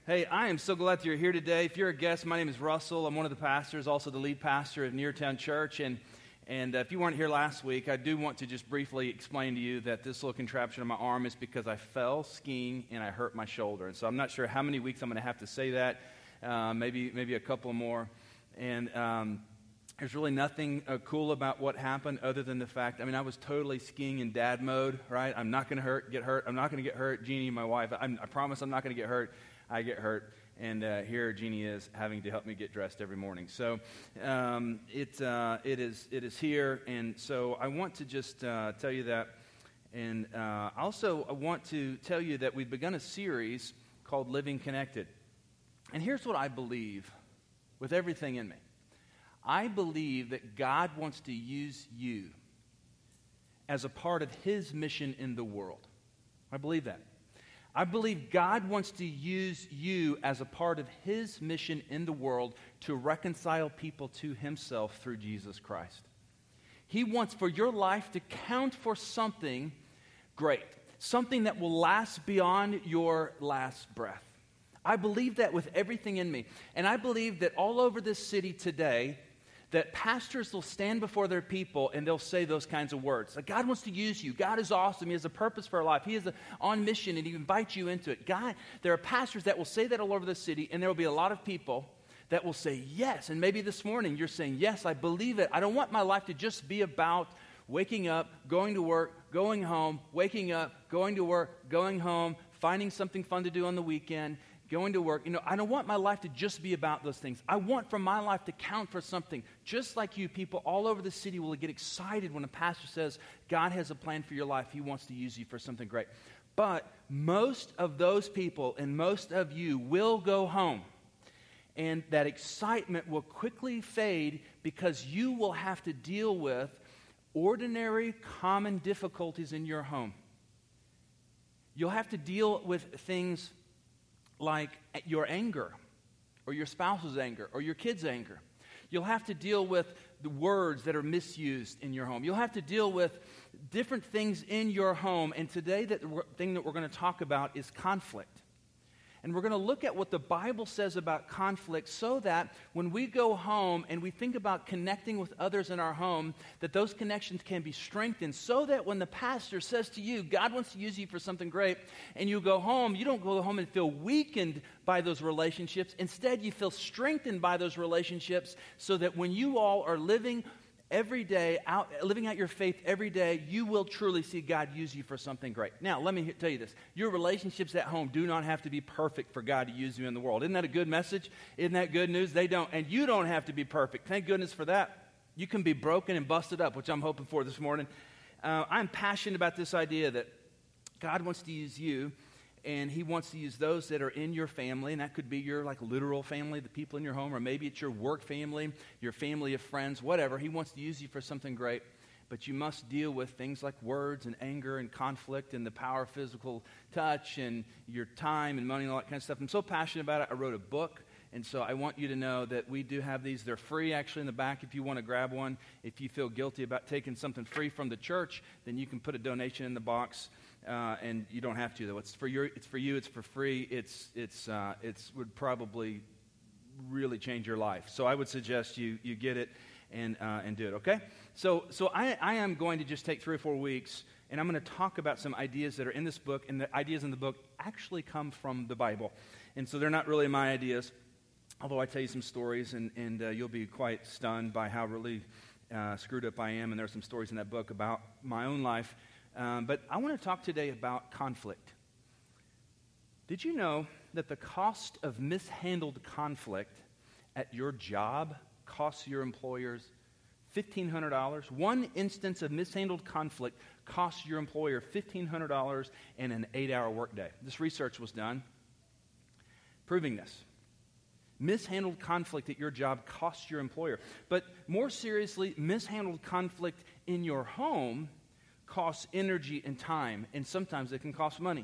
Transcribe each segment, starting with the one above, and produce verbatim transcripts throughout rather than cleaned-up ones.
Hey, I am so glad that you're here today. If you're a guest, my name is Russell. I'm one of the pastors, also the lead pastor of Neartown Church. And and uh, if you weren't here last week, I do want to just briefly explain to you that this little contraption on my arm is because I fell skiing and I hurt my shoulder. And so I'm not sure how many weeks I'm going to have to say that, uh, maybe maybe a couple more. And um, there's really nothing uh, cool about what happened other than the fact, I mean, I was totally skiing in dad mode, right? I'm not going to hurt, get hurt. I'm not going to get hurt. Jeannie, my wife, I'm, I promise I'm not going to get hurt. I get hurt, and uh, here Jeannie is having to help me get dressed every morning. So um, it uh, it is it is here, and so I want to just uh, tell you that, and uh, also I want to tell you that we've begun a series called Living Connected. And here's what I believe with everything in me. I believe that God wants to use you as a part of His mission in the world. I believe that. I believe God wants to use you as a part of His mission in the world to reconcile people to Himself through Jesus Christ. He wants for your life to count for something great, something that will last beyond your last breath. I believe that with everything in me. And I believe that all over this city today, that pastors will stand before their people and they'll say those kinds of words. Like, God wants to use you. God is awesome. He has a purpose for our life. He is a, on mission, and He invites you into it. God, there are pastors that will say that all over the city, and there will be a lot of people that will say yes. And maybe this morning you're saying, yes, I believe it. I don't want my life to just be about waking up, going to work, going home, waking up, going to work, going home, finding something fun to do on the weekend, going to work. You know, I don't want my life to just be about those things. I want for my life to count for something. Just like you, people all over the city will get excited when a pastor says, God has a plan for your life. He wants to use you for something great. But most of those people and most of you will go home, and that excitement will quickly fade because you will have to deal with ordinary, common difficulties in your home. You'll have to deal with things like your anger, or your spouse's anger, or your kid's anger. You'll have to deal with the words that are misused in your home. You'll have to deal with different things in your home. And today, the thing that we're going to talk about is conflict. And we're going to look at what the Bible says about conflict so that when we go home and we think about connecting with others in our home, that those connections can be strengthened so that when the pastor says to you, God wants to use you for something great, and you go home, you don't go home and feel weakened by those relationships. Instead, you feel strengthened by those relationships so that when you all are living every day, out, living out your faith every day, you will truly see God use you for something great. Now, let me tell you this. Your relationships at home do not have to be perfect for God to use you in the world. Isn't that a good message? Isn't that good news? They don't. And you don't have to be perfect. Thank goodness for that. You can be broken and busted up, which I'm hoping for this morning. Uh, I'm passionate about this idea that God wants to use you, and He wants to use those that are in your family, and that could be your like literal family, the people in your home, or maybe it's your work family, your family of friends, whatever. He wants to use you for something great, but you must deal with things like words and anger and conflict and the power of physical touch and your time and money and all that kind of stuff. I'm so passionate about it. I wrote a book, and so I want you to know that we do have these. They're free actually in the back if you want to grab one. If you feel guilty about taking something free from the church, then you can put a donation in the box. Uh, and you don't have to, though. It's for your, it's for you. It's for free. It's, it's, uh, it's would probably really change your life. So I would suggest you, you get it and, uh, and do it. Okay. So, so I, I am going to just take three or four weeks, and I'm going to talk about some ideas that are in this book, and the ideas in the book actually come from the Bible, and so they're not really my ideas. Although I tell you some stories, and and uh, you'll be quite stunned by how really uh, screwed up I am. And there are some stories in that book about my own life. Um, but I want to talk today about conflict. Did you know that the cost of mishandled conflict at your job costs your employers fifteen hundred dollars? One instance of mishandled conflict costs your employer fifteen hundred dollars and an eight-hour workday. This research was done proving this. Mishandled conflict at your job costs your employer. But more seriously, mishandled conflict in your home costs energy and time, and sometimes it can cost money.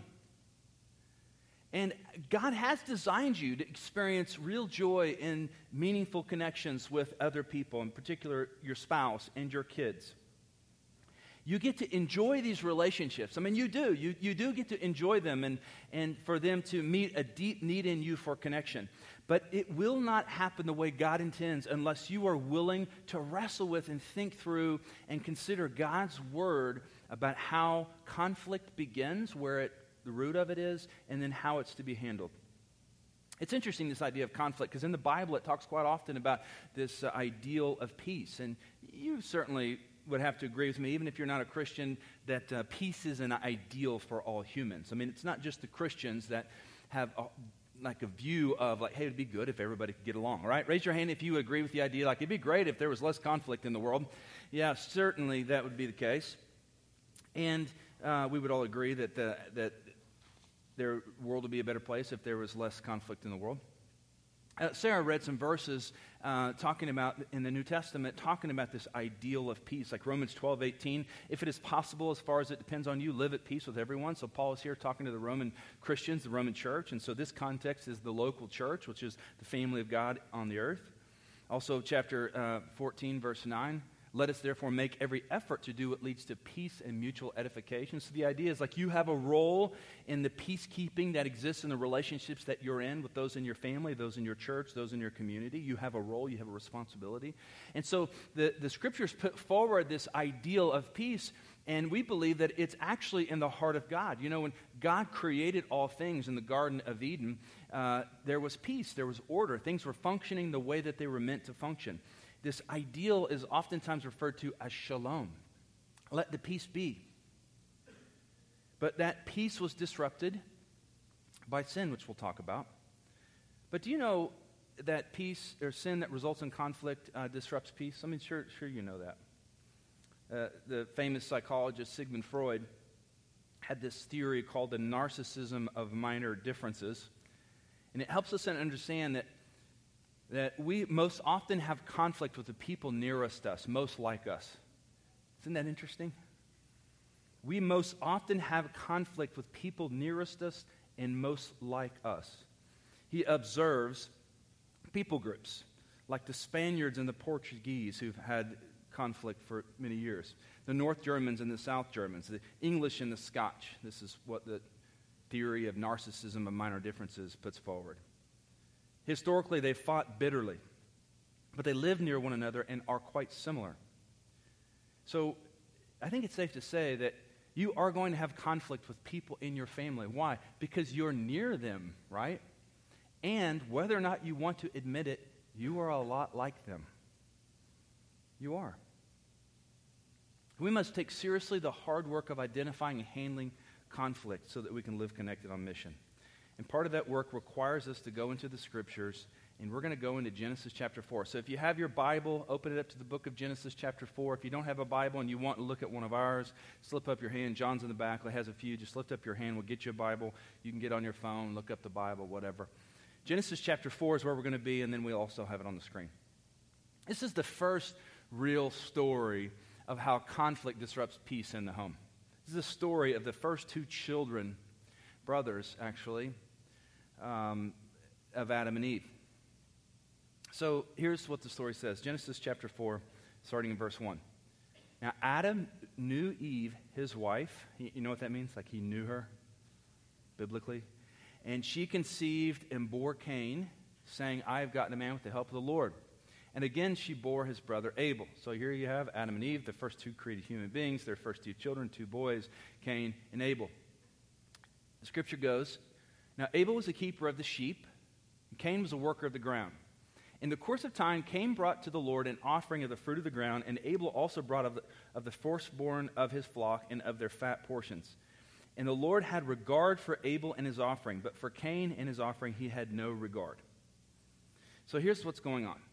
And God has designed you to experience real joy in meaningful connections with other people, in particular your spouse and your kids. You get to enjoy these relationships. I mean, you do. You, you do get to enjoy them and, and for them to meet a deep need in you for connection. But it will not happen the way God intends unless you are willing to wrestle with and think through and consider God's word about how conflict begins, where it, the root of it is, and then how it's to be handled. It's interesting, this idea of conflict, because in the Bible it talks quite often about this uh, ideal of peace. And you certainly would have to agree with me, even if you're not a Christian, that uh, peace is an ideal for all humans. I mean, it's not just the Christians that have a, like a view of like, hey, it'd be good if everybody could get along, all right? Raise your hand if you agree with the idea, like it'd be great if there was less conflict in the world. Yeah, certainly that would be the case. And uh, we would all agree that the, that their world would be a better place if there was less conflict in the world. Uh, Sarah read some verses uh, talking about, in the New Testament, talking about this ideal of peace, like Romans twelve eighteen. If it is possible, as far as it depends on you, live at peace with everyone. So Paul is here talking to the Roman Christians, the Roman church. And so this context is the local church, which is the family of God on the earth. Also, chapter uh, fourteen, verse nine. Let us therefore make every effort to do what leads to peace and mutual edification. So the idea is like you have a role in the peacekeeping that exists in the relationships that you're in with those in your family, those in your church, those in your community. You have a role, you have a responsibility. And so the, the scriptures put forward this ideal of peace, and we believe that it's actually in the heart of God. You know, when God created all things in the Garden of Eden, uh, there was peace, there was order. Things were functioning the way that they were meant to function. This ideal is oftentimes referred to as shalom. Let the peace be. But that peace was disrupted by sin, which we'll talk about. But do you know that peace or sin that results in conflict uh, disrupts peace? I mean, sure, sure you know that. Uh, the famous psychologist Sigmund Freud had this theory called the narcissism of minor differences. And it helps us understand that that we most often have conflict with the people nearest us, most like us. Isn't that interesting? We most often have conflict with people nearest us and most like us. He observes people groups, like the Spaniards and the Portuguese who've had conflict for many years, the North Germans and the South Germans, the English and the Scotch. This is what the theory of narcissism of minor differences puts forward. Historically, they fought bitterly, but they live near one another and are quite similar. So I think it's safe to say that you are going to have conflict with people in your family. Why? Because you're near them, right? And whether or not you want to admit it, you are a lot like them. You are. We must take seriously the hard work of identifying and handling conflict so that we can live connected on mission. And part of that work requires us to go into the scriptures, and we're going to go into Genesis chapter four. So if you have your Bible, open it up to the book of Genesis chapter four. If you don't have a Bible and you want to look at one of ours, slip up your hand. John's in the back. He has a few. Just lift up your hand. We'll get you a Bible. You can get on your phone, look up the Bible, whatever. Genesis chapter four is where we're going to be, and then we'll also have it on the screen. This is the first real story of how conflict disrupts peace in the home. This is the story of the first two children, brothers actually, um, of Adam and Eve. So here's what the story says. Genesis chapter four, starting in verse one. Now Adam knew Eve, his wife. You know what that means? Like he knew her, biblically. And she conceived and bore Cain, saying, I have gotten a man with the help of the Lord. And again she bore his brother Abel. So here you have Adam and Eve, the first two created human beings, their first two children, two boys, Cain and Abel. The scripture goes, now Abel was a keeper of the sheep, and Cain was a worker of the ground. In the course of time, Cain brought to the Lord an offering of the fruit of the ground, and Abel also brought of the, of the firstborn of his flock and of their fat portions. And the Lord had regard for Abel and his offering, but for Cain and his offering he had no regard. So here's what's going on.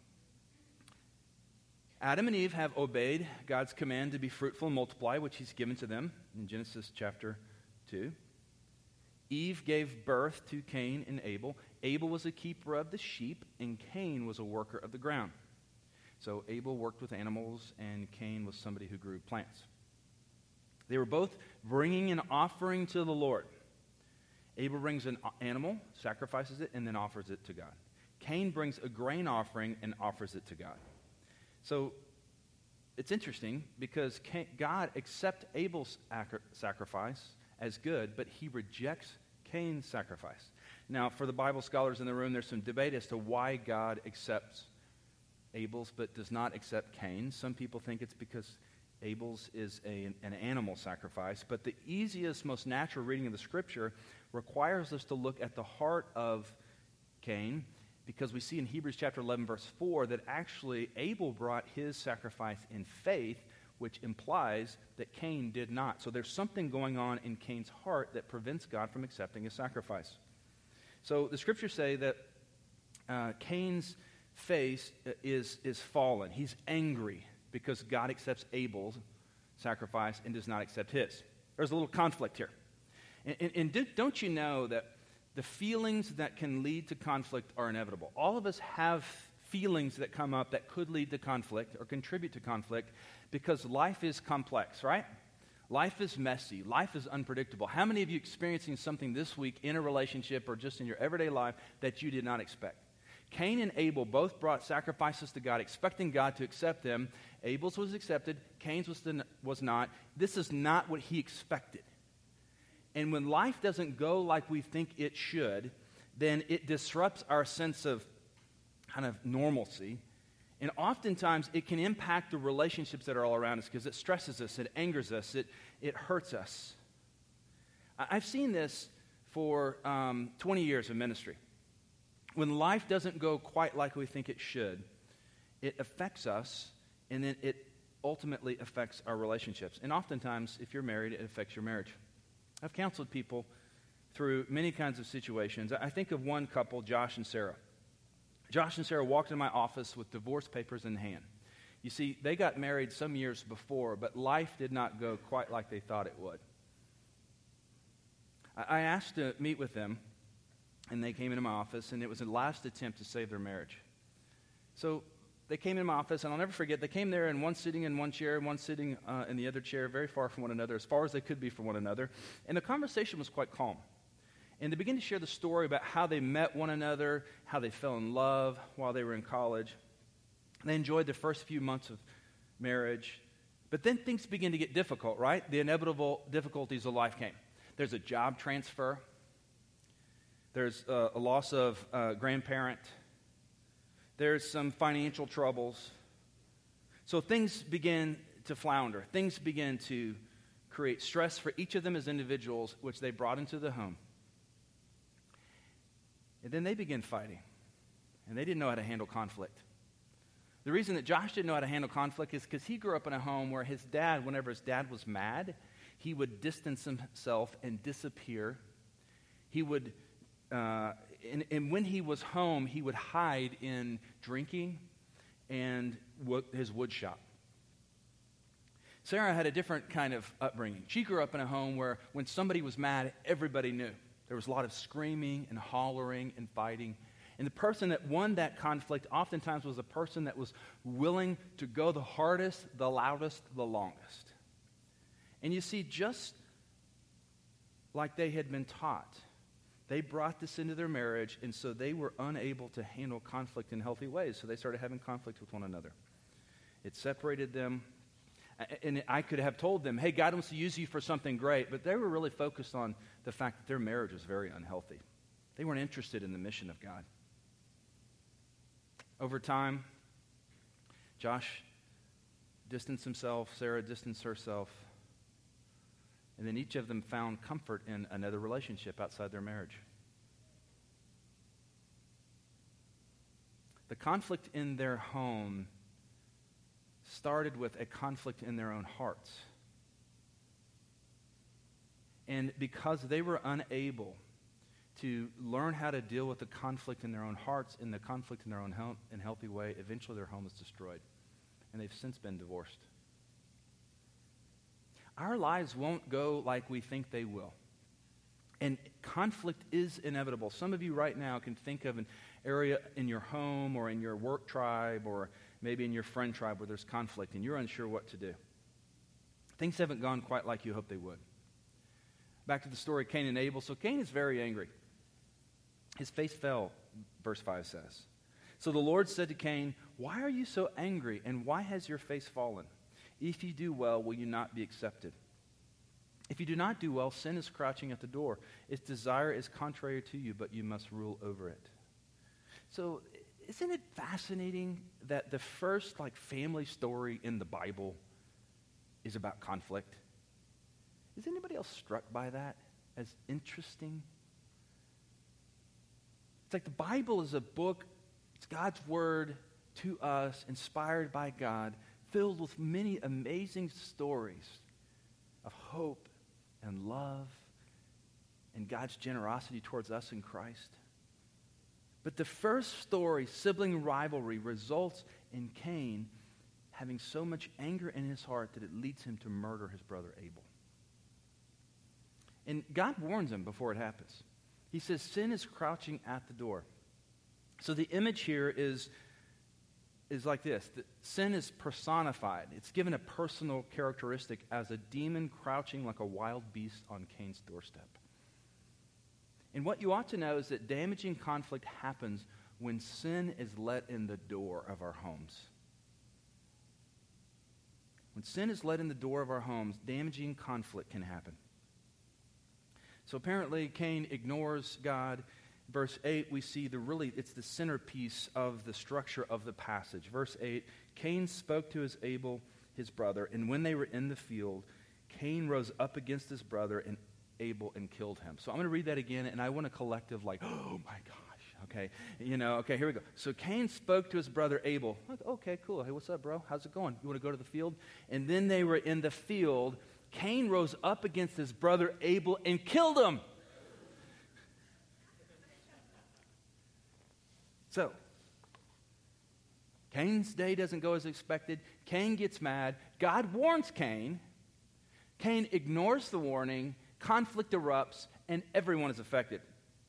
Adam and Eve have obeyed God's command to be fruitful and multiply, which he's given to them in Genesis chapter two. Eve gave birth to Cain and Abel. Abel was a keeper of the sheep, and Cain was a worker of the ground. So Abel worked with animals, and Cain was somebody who grew plants. They were both bringing an offering to the Lord. Abel brings an animal, sacrifices it, and then offers it to God. Cain brings a grain offering and offers it to God. So it's interesting because Cain, God accepts Abel's acri- sacrifice as good, but he rejects Cain's sacrifice. Now, for the Bible scholars in the room, there's some debate as to why God accepts Abel's but does not accept Cain's. Some people think it's because Abel's is a, an animal sacrifice, but the easiest, most natural reading of the Scripture requires us to look at the heart of Cain, because we see in Hebrews chapter eleven, verse four, that actually Abel brought his sacrifice in faith, which implies that Cain did not. So there's something going on in Cain's heart that prevents God from accepting his sacrifice. So the Scriptures say that uh, Cain's face is, is fallen. He's angry because God accepts Abel's sacrifice and does not accept his. There's a little conflict here. And, and, and do, don't you know that the feelings that can lead to conflict are inevitable? All of us have feelings that come up that could lead to conflict or contribute to conflict because life is complex, right? Life is messy. Life is unpredictable. How many of you experiencing something this week in a relationship or just in your everyday life that you did not expect? Cain and Abel both brought sacrifices to God, expecting God to accept them. Abel's was accepted. Cain's was, the, was not. This is not what he expected. And when life doesn't go like we think it should, then it disrupts our sense of kind of normalcy. And oftentimes it can impact the relationships that are all around us because it stresses us, it angers us, it, it hurts us. I've seen this for um, twenty years of ministry. When life doesn't go quite like we think it should, it affects us, and then it ultimately affects our relationships. And oftentimes, if you're married, it affects your marriage. I've counseled people through many kinds of situations. I think of one couple, Josh and Sarah. Josh and Sarah walked into my office with divorce papers in hand. You see, they got married some years before, but life did not go quite like they thought it would. I asked to meet with them, and they came into my office, and it was the last attempt to save their marriage. So they came in my office, and I'll never forget, they came there, and one sitting in one chair, and one sitting uh, in the other chair, very far from one another, as far as they could be from one another. And the conversation was quite calm. And they began to share the story about how they met one another, how they fell in love while they were in college. They enjoyed the first few months of marriage. But then things began to get difficult, right? The inevitable difficulties of life came. There's a job transfer. There's uh, a loss of a grandparent. There's some financial troubles. So things begin to flounder. Things begin to create stress for each of them as individuals, which they brought into the home. And then they began fighting. And they didn't know how to handle conflict. The reason that Josh didn't know how to handle conflict is because he grew up in a home where his dad, whenever his dad was mad, he would distance himself and disappear. He would... Uh, and, and when he was home, he would hide in drinking and wo- his wood shop. Sarah had a different kind of upbringing. She grew up in a home where when somebody was mad, everybody knew. There was a lot of screaming and hollering and fighting. And the person that won that conflict oftentimes was a person that was willing to go the hardest, the loudest, the longest. And you see, just like they had been taught, they brought this into their marriage, and so they were unable to handle conflict in healthy ways. So they started having conflict with one another. It separated them. And I could have told them, hey, God wants to use you for something great, but they were really focused on the fact that their marriage was very unhealthy. They weren't interested in the mission of God. Over time, Josh distanced himself, Sarah distanced herself, and then each of them found comfort in another relationship outside their marriage. The conflict in their home started with a conflict in their own hearts. And because they were unable to learn how to deal with the conflict in their own hearts and the conflict in their own health, in a healthy way, eventually their home was destroyed. And they've since been divorced. Our lives won't go like we think they will. And conflict is inevitable. Some of you right now can think of an area in your home or in your work tribe or maybe in your friend tribe where there's conflict and you're unsure what to do. Things haven't gone quite like you hoped they would. Back to the story of Cain and Abel. So Cain is very angry. His face fell, verse five says. So the Lord said to Cain, why are you so angry and why has your face fallen? If you do well, will you not be accepted? If you do not do well, sin is crouching at the door. Its desire is contrary to you, but you must rule over it. So isn't it fascinating that the first like family story in the Bible is about conflict? Is anybody else struck by that as interesting? It's like the Bible is a book, it's God's word to us, inspired by God, filled with many amazing stories of hope and love and God's generosity towards us in Christ. But the first story, sibling rivalry, results in Cain having so much anger in his heart that it leads him to murder his brother Abel. And God warns him before it happens. He says, sin is crouching at the door. So the image here is, is like this. The sin is personified. It's given a personal characteristic as a demon crouching like a wild beast on Cain's doorstep. And what you ought to know is that damaging conflict happens when sin is let in the door of our homes. When sin is let in the door of our homes, damaging conflict can happen. So apparently Cain ignores God. Verse eight, we see the really, it's the centerpiece of the structure of the passage. Verse eight, Cain spoke to his Abel, his brother, and when they were in the field, Cain rose up against his brother and Abel and killed him. So I'm going to read that again, and I want a collective like, oh my gosh, okay. You know, okay, here we go. So Cain spoke to his brother Abel. Okay, cool. Hey, what's up, bro? How's it going? You want to go to the field? And then they were in the field. Cain rose up against his brother Abel and killed him. So, Cain's day doesn't go as expected. Cain gets mad. God warns Cain. Cain ignores the warning. Conflict erupts, and everyone is affected.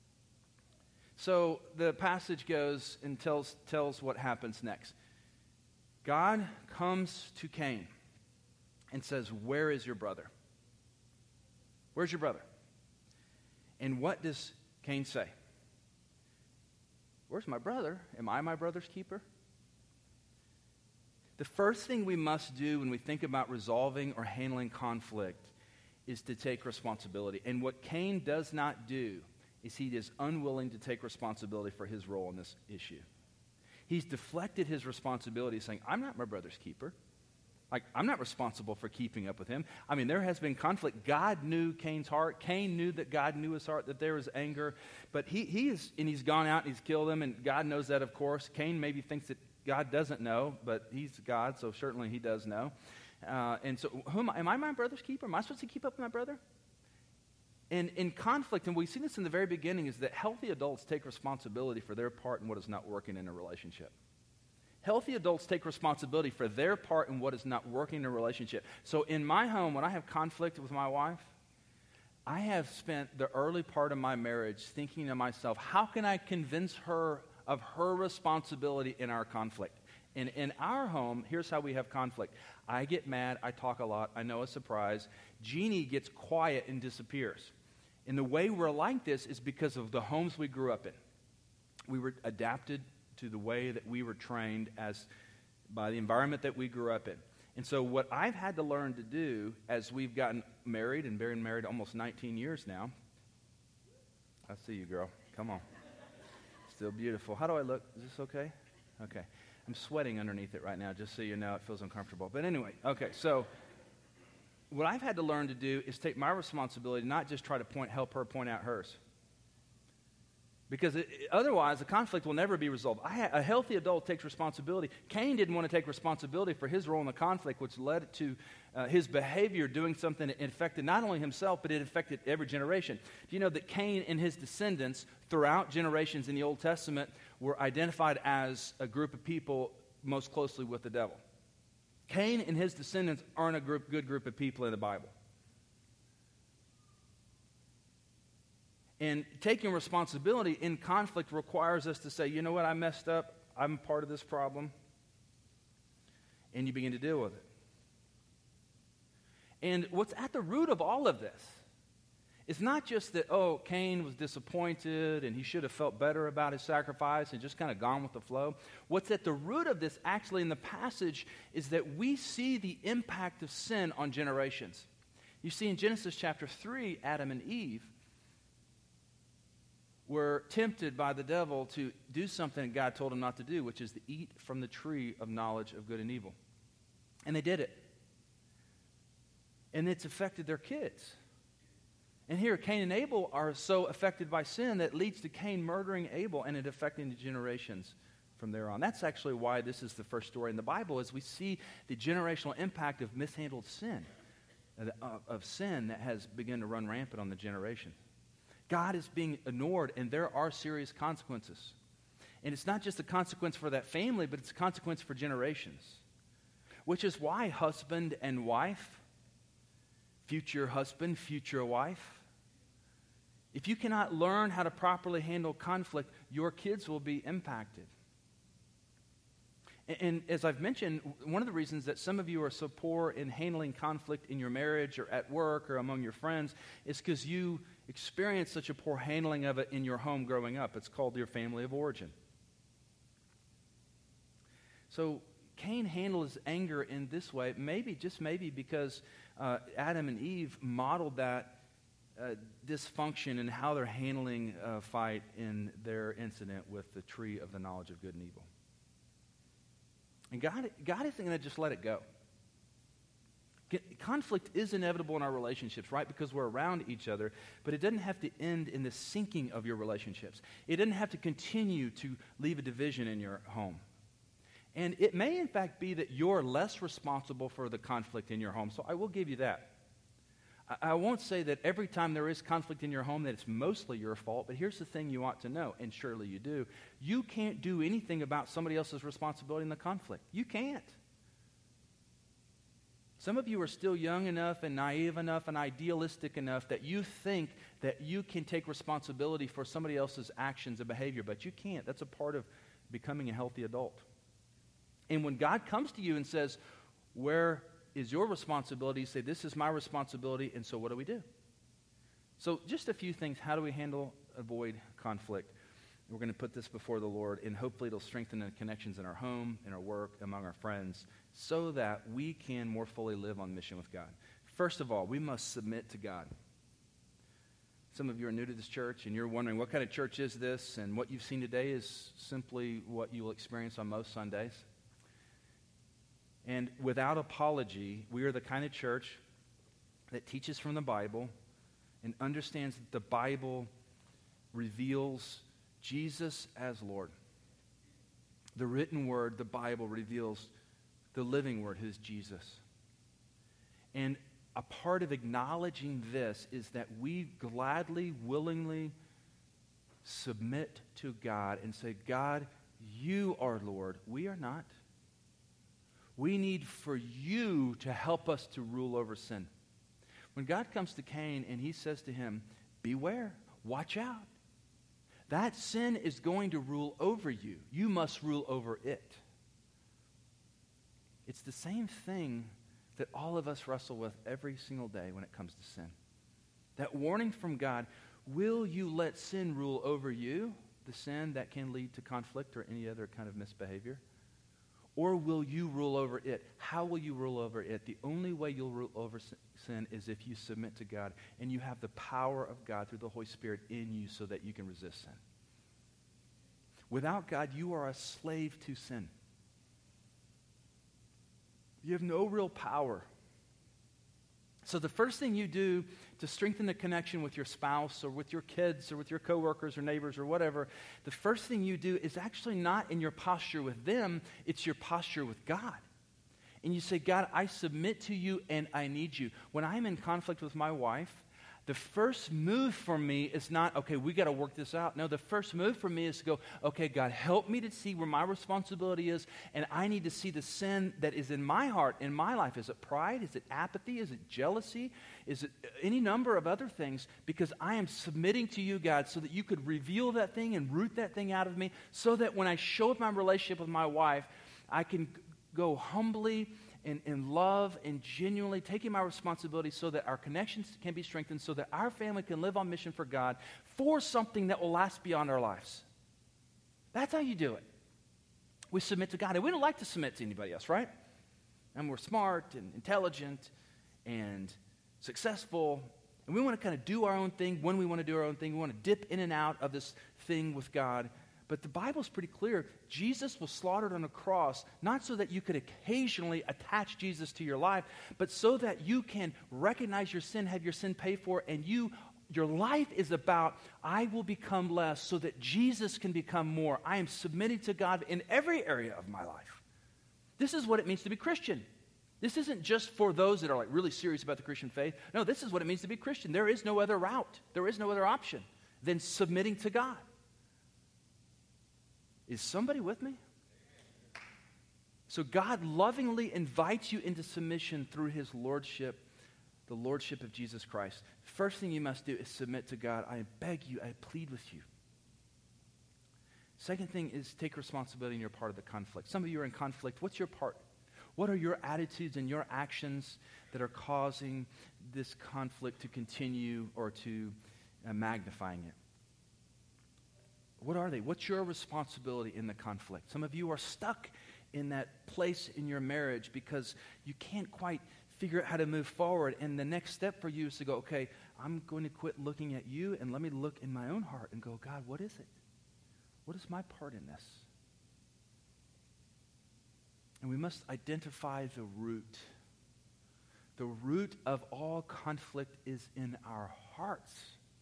So the passage goes and tells, tells what happens next. God comes to Cain and says, where is your brother? Where's your brother? And what does Cain say? Where's my brother? Am I my brother's keeper? The first thing we must do when we think about resolving or handling conflict is to take responsibility. And what Cain does not do is he is unwilling to take responsibility for his role in this issue. He's deflected his responsibility, saying, I'm not my brother's keeper. Like, I'm not responsible for keeping up with him. I mean, there has been conflict. God knew Cain's heart. Cain knew that God knew his heart, that there was anger. But he, he is, and he's gone out and he's killed him, and God knows that, of course. Cain maybe thinks that God doesn't know, but he's God, so certainly he does know. Uh, and so, who am I? Am I my brother's keeper? Am I supposed to keep up with my brother? And in conflict, and we see this in the very beginning, is that healthy adults take responsibility for their part in what is not working in a relationship. Healthy adults take responsibility for their part in what is not working in a relationship. So in my home, when I have conflict with my wife, I have spent the early part of my marriage thinking to myself, how can I convince her of her responsibility in our conflict? And in our home, here's how we have conflict. I get mad, I talk a lot, I know a surprise. Jeannie gets quiet and disappears. And the way we're like this is because of the homes we grew up in. We were adapted to the way that we were trained as by the environment that we grew up in. And so what I've had to learn to do as we've gotten married, and been married almost nineteen years now. I see you, girl. Come on. Still beautiful. How do I look? Is this okay? Okay. I'm sweating underneath it right now, just so you know. It feels uncomfortable. But anyway, okay, so what I've had to learn to do is take my responsibility, not just try to point, help her point out hers. Because it, otherwise, the conflict will never be resolved. I ha- a healthy adult takes responsibility. Cain didn't want to take responsibility for his role in the conflict, which led to uh, his behavior doing something that affected not only himself, but it affected every generation. Do you know that Cain and his descendants throughout generations in the Old Testament were identified as a group of people most closely with the devil? Cain and his descendants aren't a group, good group of people in the Bible. And taking responsibility in conflict requires us to say, you know what, I messed up. I'm part of this problem. And you begin to deal with it. And what's at the root of all of this It's not just that, oh, Cain was disappointed and he should have felt better about his sacrifice and just kind of gone with the flow. What's at the root of this actually in the passage is that we see the impact of sin on generations. You see in Genesis chapter three, Adam and Eve were tempted by the devil to do something that God told them not to do, which is to eat from the tree of knowledge of good and evil. And they did it. And it's affected their kids. And here, Cain and Abel are so affected by sin that leads to Cain murdering Abel and it affecting the generations from there on. That's actually why this is the first story in the Bible, is we see the generational impact of mishandled sin, of, of sin that has begun to run rampant on the generation. God is being ignored, and there are serious consequences. And it's not just a consequence for that family, but it's a consequence for generations, which is why husband and wife, future husband, future wife, if you cannot learn how to properly handle conflict, your kids will be impacted. And, and as I've mentioned, one of the reasons that some of you are so poor in handling conflict in your marriage or at work or among your friends is because you experienced such a poor handling of it in your home growing up. It's called your family of origin. So Cain handled his anger in this way, maybe, just maybe, because uh, Adam and Eve modeled that Uh, dysfunction in how they're handling a fight in their incident with the tree of the knowledge of good and evil. And God, God isn't going to just let it go. Get, conflict is inevitable in our relationships, right? Because we're around each other, but it doesn't have to end in the sinking of your relationships. It doesn't have to continue to leave a division in your home. And it may, in fact, be that you're less responsible for the conflict in your home, so I will give you that. I won't say that every time there is conflict in your home that it's mostly your fault, but here's the thing you ought to know, and surely you do. You can't do anything about somebody else's responsibility in the conflict. You can't. Some of you are still young enough and naive enough and idealistic enough that you think that you can take responsibility for somebody else's actions and behavior, but you can't. That's a part of becoming a healthy adult. And when God comes to you and says, where is your responsibility, you say, this is my responsibility, and so what do we do? So just a few things. How do we handle, avoid conflict? We're going to put this before the Lord, and hopefully it'll strengthen the connections in our home, in our work, among our friends, so that we can more fully live on mission with God. First of all, we must submit to God. Some of you are new to this church, and you're wondering, what kind of church is this? And what you've seen today is simply what you will experience on most Sundays. And without apology, we are the kind of church that teaches from the Bible and understands that the Bible reveals Jesus as Lord. The written word, the Bible, reveals the living word, who is Jesus. And a part of acknowledging this is that we gladly, willingly submit to God and say, God, you are Lord. We are not. We need for you to help us to rule over sin. When God comes to Cain and he says to him, beware, watch out. That sin is going to rule over you. You must rule over it. It's the same thing that all of us wrestle with every single day when it comes to sin. That warning from God, will you let sin rule over you, the sin that can lead to conflict or any other kind of misbehavior? Or will you rule over it? How will you rule over it? The only way you'll rule over sin is if you submit to God and you have the power of God through the Holy Spirit in you so that you can resist sin. Without God, you are a slave to sin. You have no real power. So the first thing you do to strengthen the connection with your spouse or with your kids or with your coworkers or neighbors or whatever, the first thing you do is actually not in your posture with them, it's your posture with God. And you say, God, I submit to you and I need you. When I'm in conflict with my wife, the first move for me is not, okay, we got to work this out. No, the first move for me is to go, okay, God, help me to see where my responsibility is, and I need to see the sin that is in my heart, in my life. Is it pride? Is it apathy? Is it jealousy? Is it any number of other things? Because I am submitting to you, God, so that you could reveal that thing and root that thing out of me, so that when I show up my relationship with my wife, I can go humbly and, and love and genuinely taking my responsibility so that our connections can be strengthened, so that our family can live on mission for God for something that will last beyond our lives. That's how you do it. We submit to God. And we don't like to submit to anybody else, right? And we're smart and intelligent and successful. And we want to kind of do our own thing when we want to do our own thing. We want to dip in and out of this thing with God. But the Bible's pretty clear. Jesus was slaughtered on a cross, not so that you could occasionally attach Jesus to your life, but so that you can recognize your sin, have your sin paid for, and you, your life is about, I will become less so that Jesus can become more. I am submitting to God in every area of my life. This is what it means to be Christian. This isn't just for those that are like really serious about the Christian faith. No, this is what it means to be Christian. There is no other route. There is no other option than submitting to God. Is somebody with me? So God lovingly invites you into submission through his lordship, the lordship of Jesus Christ. First thing you must do is submit to God. I beg you, I plead with you. Second thing is take responsibility in your part of the conflict. Some of you are in conflict. What's your part? What are your attitudes and your actions that are causing this conflict to continue or to uh, magnifying it? What are they? What's your responsibility in the conflict? Some of you are stuck in that place in your marriage because you can't quite figure out how to move forward. And the next step for you is to go, okay, I'm going to quit looking at you and let me look in my own heart and go, God, what is it? What is my part in this? And we must identify the root. The root of all conflict is in our hearts.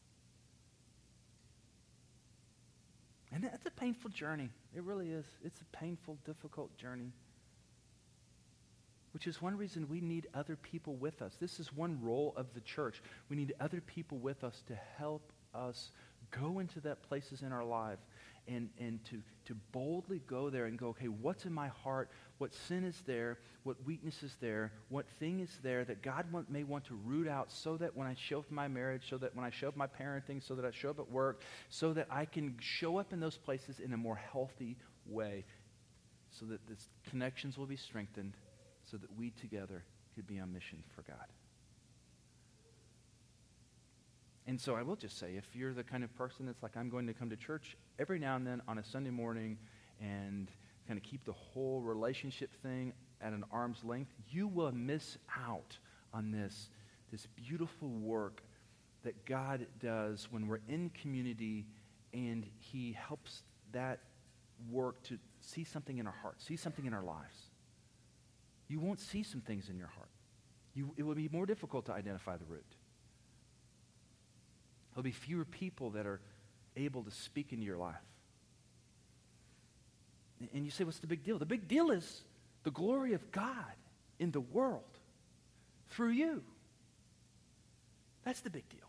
And that's a painful journey. It really is. It's a painful, difficult journey. Which is one reason we need other people with us. This is one role of the church. We need other people with us to help us go into that places in our life and, and to, to boldly go there and go, okay, what's in my heart? What sin is there? What weakness is there? What thing is there that God want, may want to root out so that when I show up in my marriage, so that when I show up in my parenting, so that I show up at work, so that I can show up in those places in a more healthy way, so that the connections will be strengthened, so that we together could be on mission for God. And so I will just say, if you're the kind of person that's like, I'm going to come to church every now and then on a Sunday morning and kind of keep the whole relationship thing at an arm's length, you will miss out on this, this beautiful work that God does when we're in community and he helps that work to see something in our heart, see something in our lives. You won't see some things in your heart. You, it will be more difficult to identify the root. There'll be fewer people that are able to speak into your life. And you say, what's the big deal? The big deal is the glory of God in the world through you. That's the big deal.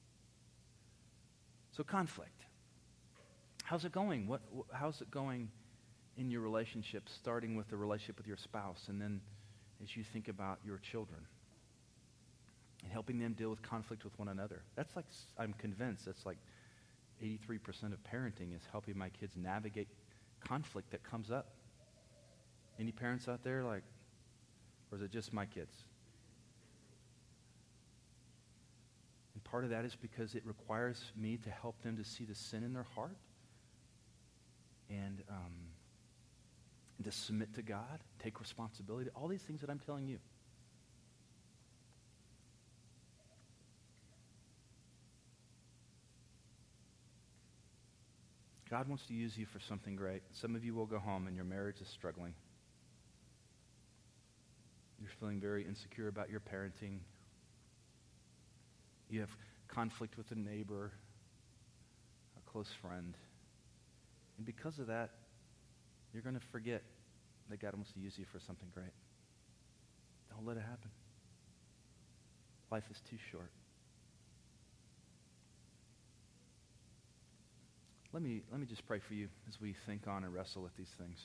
So conflict. How's it going? What, how's it going in your relationship, starting with the relationship with your spouse, and then as you think about your children and helping them deal with conflict with one another? That's like, I'm convinced, that's like eighty-three percent of parenting is helping my kids navigate conflict that comes up. Any parents out there like, or is it just my kids? And part of that is because it requires me to help them to see the sin in their heart and um, to submit to God, take responsibility, all these things that I'm telling you. God wants to use you for something great. Some of you will go home and your marriage is struggling. You're feeling very insecure about your parenting. You have conflict with a neighbor, a close friend. And because of that, you're going to forget that God wants to use you for something great. Don't let it happen. Life is too short. Let me, let me just pray for you as we think on and wrestle with these things.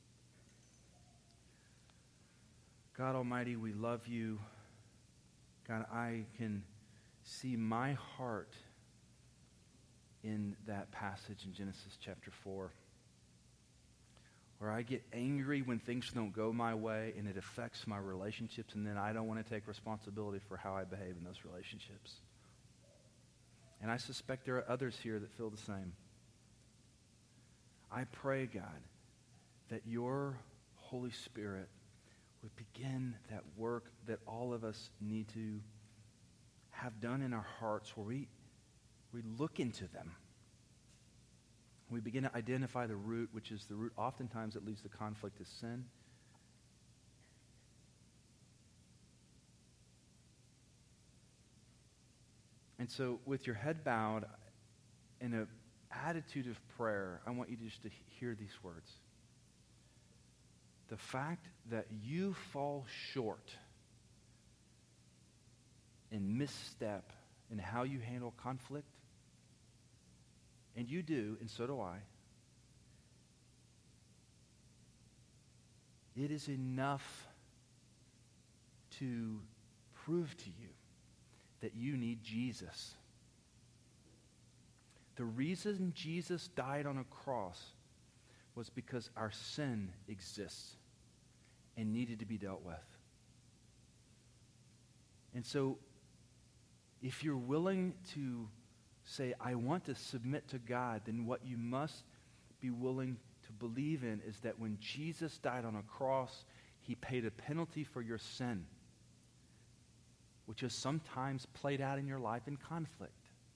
God Almighty, we love you. God, I can see my heart in that passage in Genesis chapter four. where I get angry when things don't go my way and it affects my relationships, and then I don't want to take responsibility for how I behave in those relationships. And I suspect there are others here that feel the same. I pray, God, that your Holy Spirit would begin that work that all of us need to have done in our hearts, where we, we look into them. We begin to identify the root, which is the root oftentimes that leads to conflict, is sin. And so with your head bowed, in an attitude of prayer, I want you just to hear these words. The fact that you fall short and misstep in how you handle conflict, and you do, and so do I, it is enough to prove to you that you need Jesus. The reason Jesus died on a cross was because our sin exists and needed to be dealt with. And so, if you're willing to say, I want to submit to God, then what you must be willing to believe in is that when Jesus died on a cross, he paid a penalty for your sin, which is sometimes played out in your life in conflict.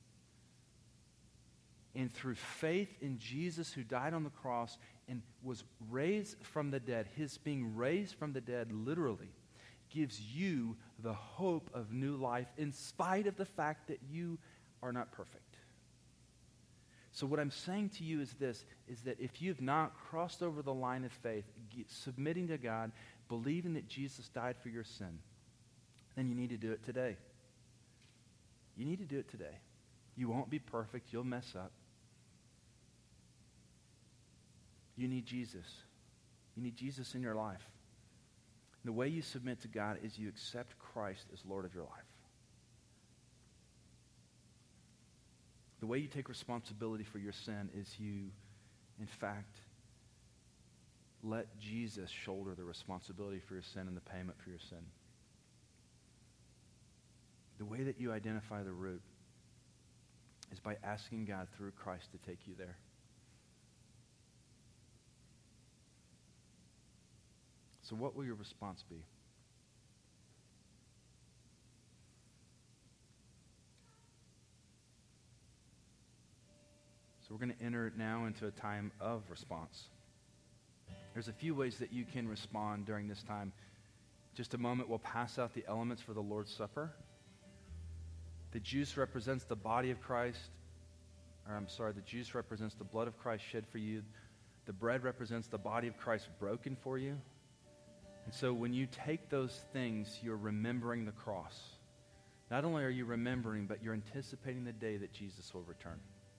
And through faith in Jesus, who died on the cross and was raised from the dead, his being raised from the dead literally gives you the hope of new life in spite of the fact that you are not perfect. So what I'm saying to you is this, is that if you've not crossed over the line of faith, submitting to God, believing that Jesus died for your sin, then you need to do it today. You need to do it today. You won't be perfect. You'll mess up. You need Jesus. You need Jesus in your life. The way you submit to God is you accept Christ as Lord of your life. The way you take responsibility for your sin is you, in fact, let Jesus shoulder the responsibility for your sin and the payment for your sin. The way that you identify the root is by asking God through Christ to take you there. So what will your response be? So we're going to enter now into a time of response. There's a few ways that you can respond during this time. Just a moment, we'll pass out the elements for the Lord's Supper. The juice represents the body of Christ. Or I'm sorry, the juice represents the blood of Christ shed for you. The bread represents the body of Christ broken for you. And so when you take those things, you're remembering the cross. Not only are you remembering, but you're anticipating the day that Jesus will return.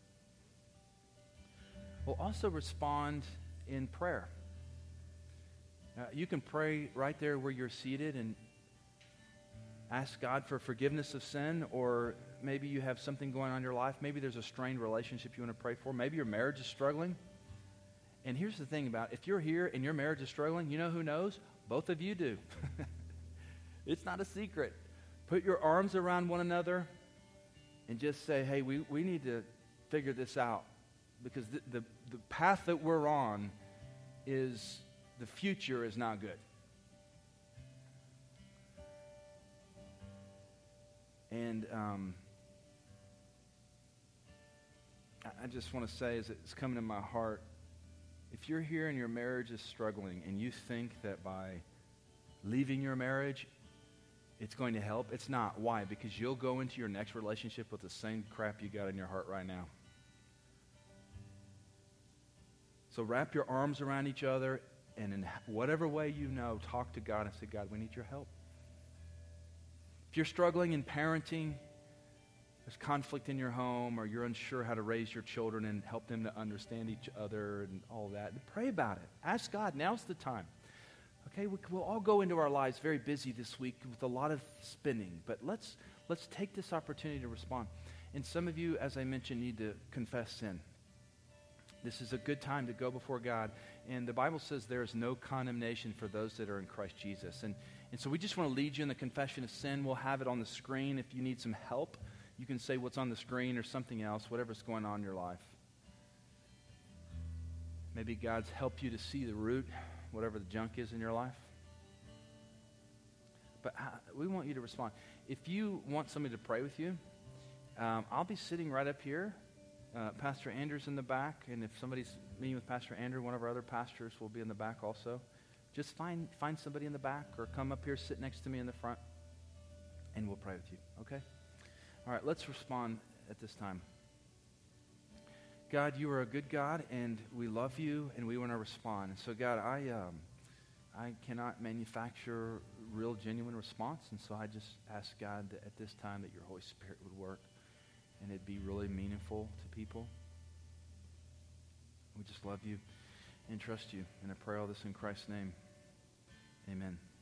We'll also respond in prayer. Uh, you can pray right there where you're seated and ask God for forgiveness of sin, or maybe you have something going on in your life. Maybe there's a strained relationship you want to pray for. Maybe your marriage is struggling. And here's the thing about it. If you're here and your marriage is struggling, you know who knows? Both of you do. It's not a secret. Put your arms around one another and just say, hey, we, we need to figure this out, because the, the, the path that we're on is, the future is not good. And um, I, I just want to say, as it's coming to my heart, if you're here and your marriage is struggling and you think that by leaving your marriage, it's going to help, it's not. Why? Because you'll go into your next relationship with the same crap you got in your heart right now. So wrap your arms around each other, and in whatever way you know, talk to God and say, God, we need your help. If you're struggling in parenting, there's conflict in your home, or you're unsure how to raise your children and help them to understand each other and all that, pray about it. Ask God. Now's the time. Okay, we'll all go into our lives very busy this week with a lot of spinning, but let's let's take this opportunity to respond. And some of you, as I mentioned, need to confess sin. This is a good time to go before God. And the Bible says there is no condemnation for those that are in Christ Jesus. And, and so we just want to lead you in the confession of sin. We'll have it on the screen. If you need some help, you can say what's on the screen or something else, whatever's going on in your life. Maybe God's helped you to see the root, whatever the junk is in your life. But uh, we want you to respond. If you want somebody to pray with you, um, I'll be sitting right up here. Uh, Pastor Andrew's in the back, and if somebody's meeting with Pastor Andrew, one of our other pastors will be in the back also. Just find find somebody in the back, or come up here, sit next to me in the front, and we'll pray with you, okay? All right, let's respond at this time. God, you are a good God, and we love you, and we want to respond. And so, God, I um, I cannot manufacture real, genuine response, and so I just ask God that at this time that your Holy Spirit would work, and it'd be really meaningful to people. We just love you and trust you, and I pray all this in Christ's name. Amen.